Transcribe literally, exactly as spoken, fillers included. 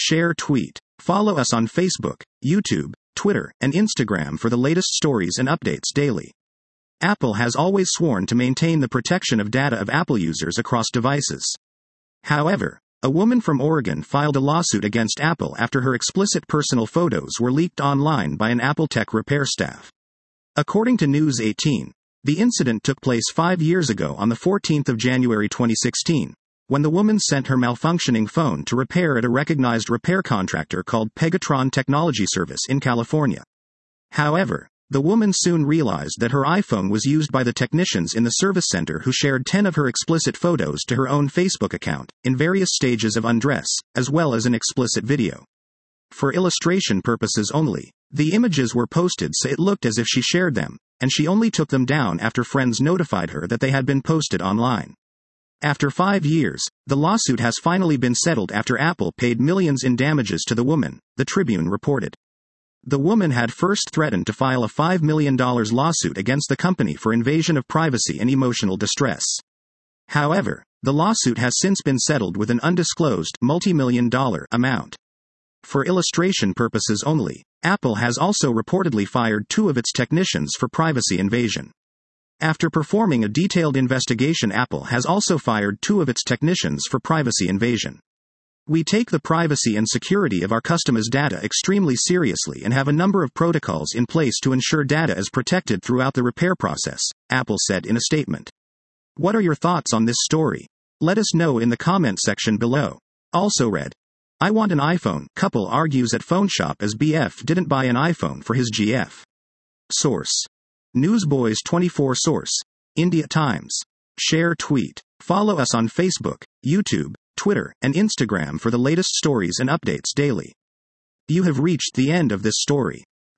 share, tweet. Follow us on Facebook, YouTube, Twitter, and Instagram for the latest stories and updates daily. Apple has always sworn to maintain the protection of data of Apple users across devices. However, a woman from Oregon filed a lawsuit against Apple after her explicit personal photos were leaked online by an Apple tech repair staff. According to News eighteen, the incident took place five years ago on the fourteenth of January twenty sixteen, when the woman sent her malfunctioning phone to repair at a recognized repair contractor called Pegatron Technology Service in California. However, the woman soon realized that her iPhone was used by the technicians in the service center who shared ten of her explicit photos to her own Facebook account, in various stages of undress, as well as an explicit video. For illustration purposes only, the images were posted so it looked as if she shared them, and she only took them down after friends notified her that they had been posted online. After five years, the lawsuit has finally been settled after Apple paid millions in damages to the woman, the Tribune reported. The woman had first threatened to file a five million dollars lawsuit against the company for invasion of privacy and emotional distress. However, the lawsuit has since been settled with an undisclosed multi-million dollar amount. For illustration purposes only, Apple has also reportedly fired two of its technicians for privacy invasion. After performing a detailed investigation, Apple has also fired two of its technicians for privacy invasion. We take the privacy and security of our customers' data extremely seriously and have a number of protocols in place to ensure data is protected throughout the repair process, Apple said in a statement. What are your thoughts on this story? Let us know in the comment section below. Also read, I want an iPhone. Couple argues at phone shop as B F didn't buy an iPhone for his G F. Source: Newsboys twenty-four. Source: India Times. Share, tweet. Follow us on Facebook, YouTube, Twitter, and Instagram for the latest stories and updates daily. You have reached the end of this story.